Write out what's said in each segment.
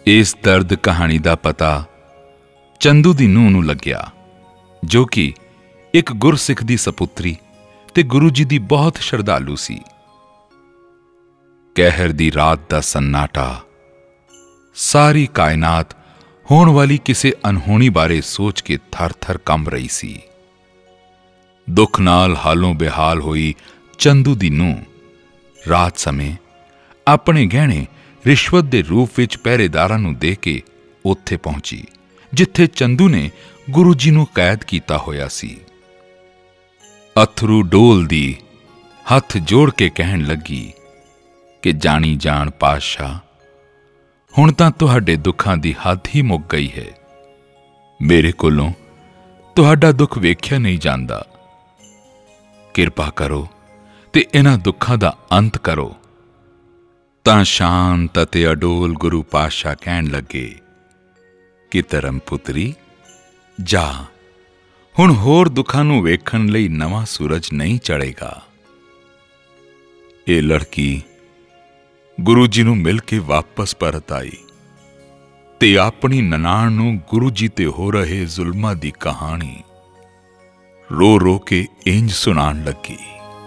इस दर्द कहानी का पता चंदू दी नूंह नूं लग्या, जो कि एक गुरसिख दी सपुत्री ते गुरु जी दी बहुत श्रद्धालु सी। कहर दी रात दा सन्नाटा, सारी कायनात होण वाली किसे अनहोनी बारे सोच के थर थर कंब रही सी। दुख नाल हालों बेहाल होई चंदू दी नूंह रात समय अपने गहणे रिश्वत दे रूप विच पहरेदारां नूं दे के उत्थे पहुंची जिथे चंदू ने गुरु जी नूं कैद कीता होया सी। अथरू डोल दी हथ जोड़ के कहण लगी कि जानी जान पातशाह, हुण तां तुहाडे दुखां दी हद ही मुक गई है। मेरे कोलों तुहाडा दुख वेख्या नहीं जांदा। किरपा करो ते इन्हां दुखां दा अंत करो। तां शांत अते अडोल गुरु पातशाह कहण लगे कि धर्म पुत्री जा, हुण होर दुखां नूं वेखण लई नवां सूरज नहीं चढ़ेगा। ये लड़की गुरु जी नूं मिल के वापस परत आई ते अपनी ननाण नूं गुरु जी ते हो रहे जुल्मां दी कहानी रो रो के इंज सुनाण लगी।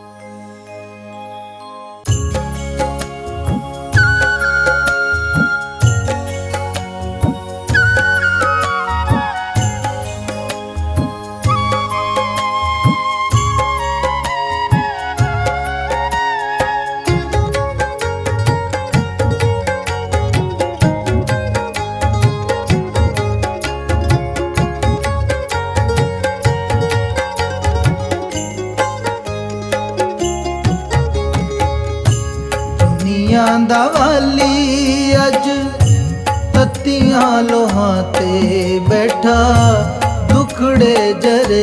दा वाली अज तत्तियां लोहां ते बैठा दुखड़े जरे।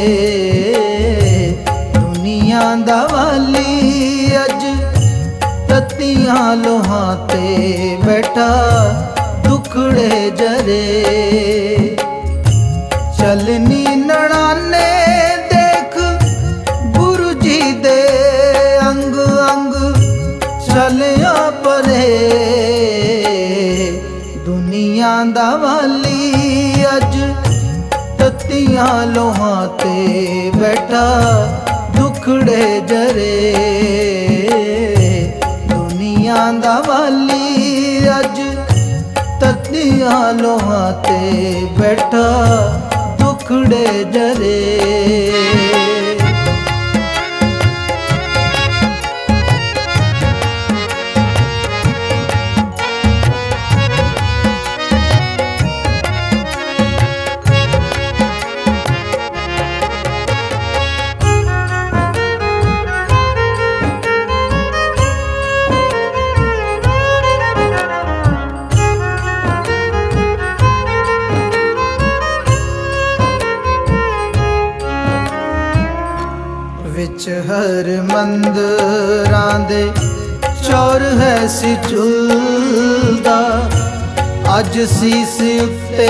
दुनिया दा वाली अज तत्तियां लोहां ते बैठा दुखड़े जरे। चलनी नड़ाने देख गुरु जी दे अंग अंग चलिया परे। दुनिया दा वाली अज तत्तियां लोहां ते बैठा दुखड़े जरे। दुनिया दा वाली अज तत्तियां लोहां ते बैठा दुखड़े जरे। विच हर मंदिरां दे चौर है सी झुलदा। अज सीस उत्ते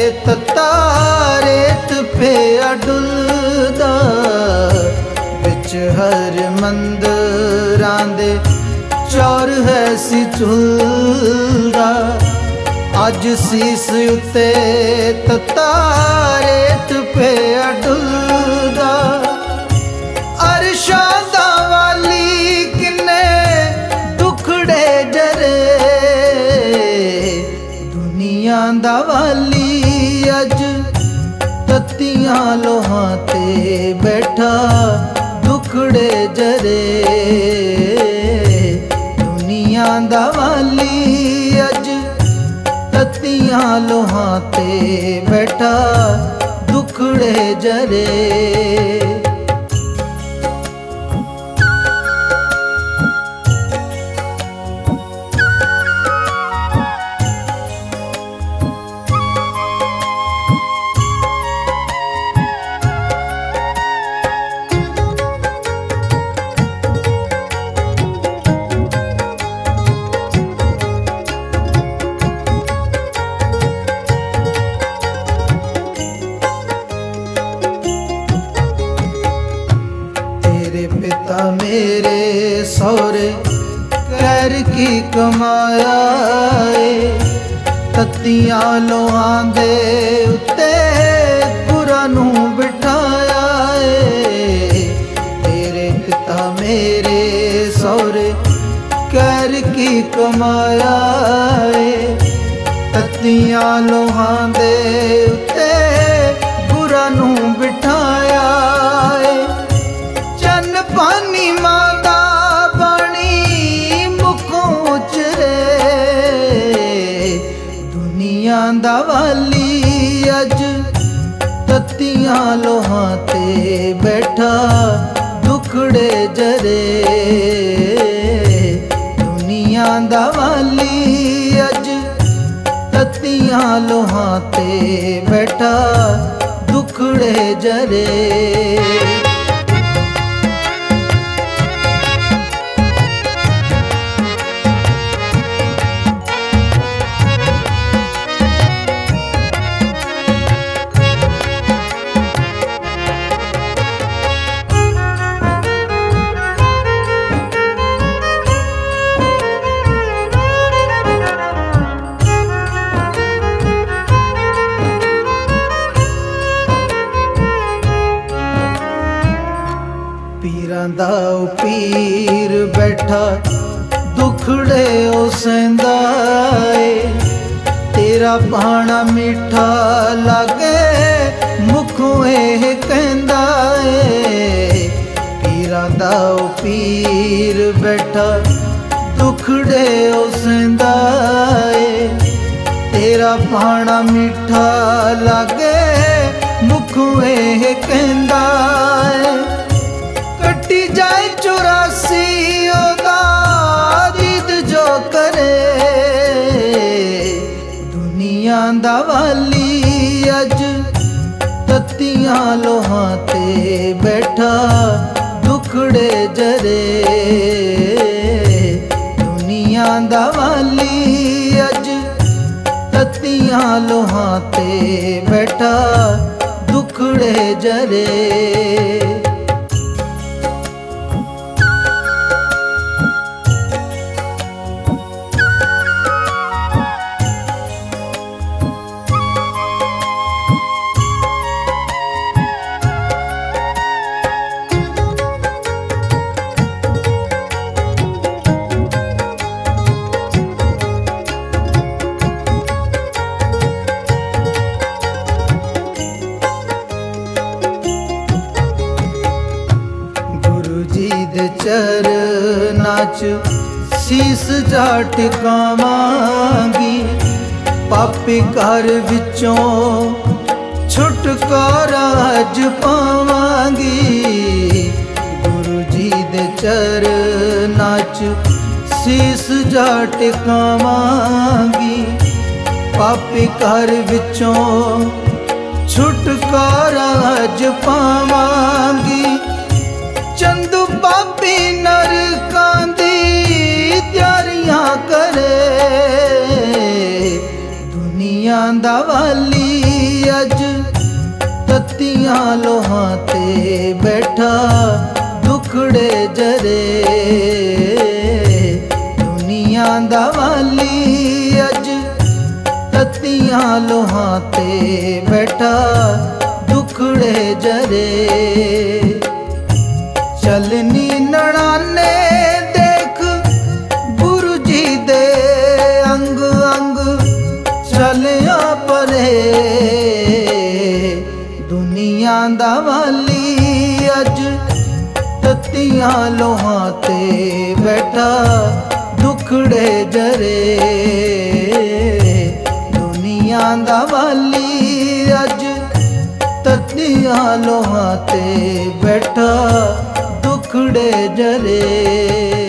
ततारेत पे अडुलदा। विच हर मंदिरां दे चौर है सी झुलदा। अज सीस उत्ते ततारेत पे अडुलदा। अरशादा वाली किन्ने दुखड़े जरे। दुनिया दा वाली अज तत्तियां लोहां ते बैठा दुखड़े जरे। दुनिया दा वाली अज तत्तियां लोहां ते बैठा दुखड़े जरे। मेरे सौरे कर की कमाया तत्तियां लोहां दे उत्ते गुरां नूं बिठाया ए। तेरे पिता मेरे सौरे कैर की कमाया ए। तत्तियां लोहां दे उत्ते गुरां नूं बिठाया ए। चन्न पानी मांदा पानी मुखों उचरे दुनिया दा वाली अज तत्तियां लोहां ते बैठा दुखड़े जरे। दुनिया दा वाली अज तत्तियां लोहां ते बैठा दुखड़े जरे। पीरां दा ओ पीर बैठा दुखड़े ओ सेंदा ए। तेरा भाणा मीठा लागे मुखों एह कहंदा ए। पीरां दा ओ पीर बैठा दुखड़े ओ सेंदा ए। तेरा भाणा मीठा लागे मुखों एह कहंदा ए। कटी जाए 84 ओदा दीद जो करे दुनिया दा वाली अज तत्तियां लोहां ते बैठा दुखड़े जरे। दुनिया दा वाली अज तत्तियां लोहां ते बैठा दुखड़े जरे। चरनां च सीस जा टिकावांगी। पापी घर विचों छुटकारा अज पावांगी। गुरु जी दे चरनां च सीस जा टिकावांगी। पापी घर विचों छुटकारा अज पावांगी। चंदू पापी नरकां दी त्यारियां करे दुनिया दा वाली अज तत्तियां लोहां ते बैठा दुखड़े जरे। दुनिया दा वाली अज तत्तियां लोहां ते बैठा दुखड़े जरे। चलनी नणाने देख गुरु जी दे अंग अंग चलिया परे दुनिया दा वाली अज तत्तियां लोहां ते बैठा दुखड़े जरे। दुनिया दा वाली अज तत्तियां लोहां ते बैठा दुखड़े जरे।